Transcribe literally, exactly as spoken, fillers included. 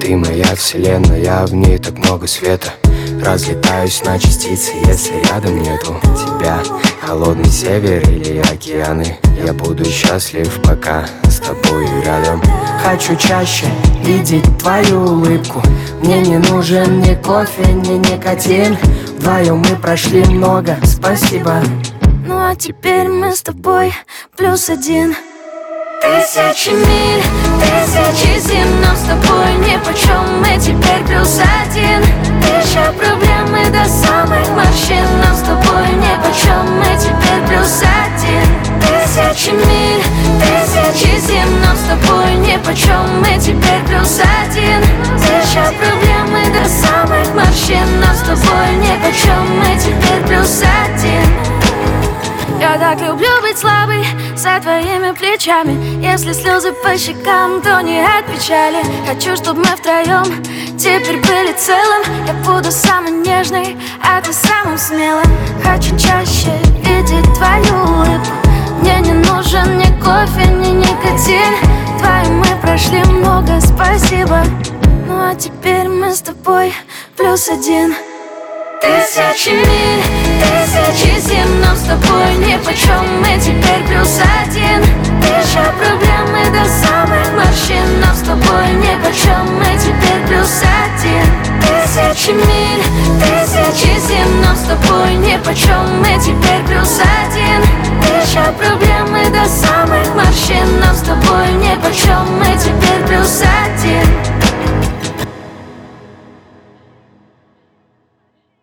Ты моя вселенная, в ней так много света. Разлетаюсь на частицы, если рядом нету тебя. Холодный север или океаны, я буду счастлив, пока с тобою рядом. Хочу чаще видеть твою улыбку. Мне не нужен ни кофе, ни никотин. Вдвоем мы прошли много, спасибо. Ну а теперь мы с тобой плюс один. Тысячи миль, тысячи зим, но с тобой нипочем, мы теперь плюс один. Тысяча проблем и до самых морщин, но с тобой нипочем, мы теперь плюс один. Тысячи миль, тысячи зим, но с тобой нипочем, мы теперь плюс один. Тысяча проблем и до самых морщин, но с тобой нипочем, мы теперь плюс один. Я так люблю быть слабой за твоими плечами. Если слезы по щекам, то не от печали. Хочу, чтобы мы втроем теперь были целым. Я буду самой нежной, а ты самым смелым. Хочу чаще видеть твою улыбку. Мне не нужен ни кофе, ни никотин. Вдвоем мы прошли много, спасибо. Ну а теперь мы с тобой плюс один. Тысячи миль, тысячи зим, но с тобой нипочем, мы теперь плюс один. Тысяча проблем и до самых морщин, но с тобой нипочем, мы теперь плюс один. Тысячи миль, тысячи зим, но с тобой нипочем, мы теперь плюс один. Тысяча проблем и до самых морщин, но с тобой